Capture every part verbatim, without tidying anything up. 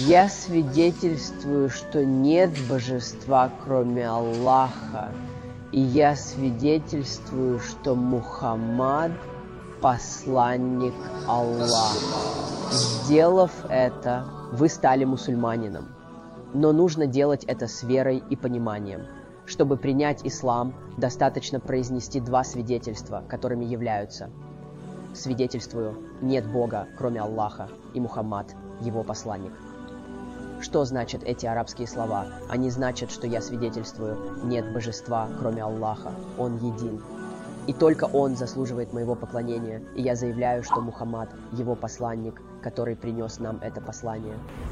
Я свидетельствую, что нет божества, кроме Аллаха, и я свидетельствую, что Мухаммад – посланник Аллаха. Сделав это, вы стали мусульманином. Но нужно делать это с верой и пониманием. Чтобы принять ислам, достаточно произнести два свидетельства, которыми являются: свидетельствую, нет Бога, кроме Аллаха, и Мухаммад – его посланник. Что значат эти арабские слова? Они значат, что я свидетельствую, нет божества, кроме Аллаха, Он един. И только Он заслуживает моего поклонения, и я заявляю, что Мухаммад – его посланник, который принес нам это послание.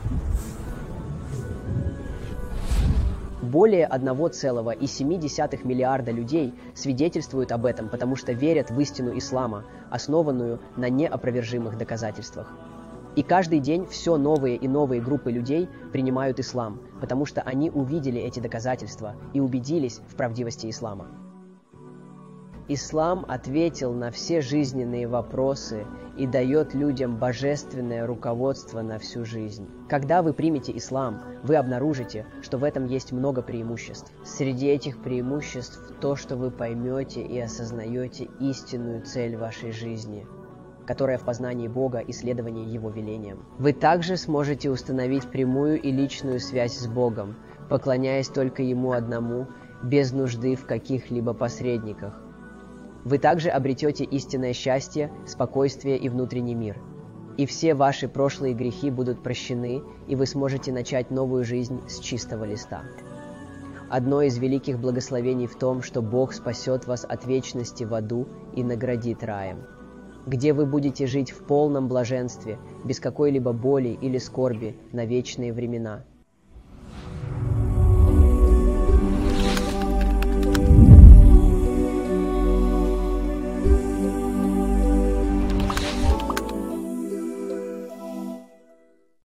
Более одного целого семь десятых миллиарда людей свидетельствуют об этом, потому что верят в истину ислама, основанную на неопровержимых доказательствах. И каждый день все новые и новые группы людей принимают ислам, потому что они увидели эти доказательства и убедились в правдивости ислама. Ислам ответил на все жизненные вопросы и дает людям божественное руководство на всю жизнь. Когда вы примете ислам, вы обнаружите, что в этом есть много преимуществ. Среди этих преимуществ то, что вы поймете и осознаете истинную цель вашей жизни, которая в познании Бога и следовании Его велениям. Вы также сможете установить прямую и личную связь с Богом, поклоняясь только Ему одному, без нужды в каких-либо посредниках. Вы также обретете истинное счастье, спокойствие и внутренний мир. И все ваши прошлые грехи будут прощены, и вы сможете начать новую жизнь с чистого листа. Одно из великих благословений в том, что Бог спасет вас от вечности в аду и наградит раем, где вы будете жить в полном блаженстве, без какой-либо боли или скорби на вечные времена.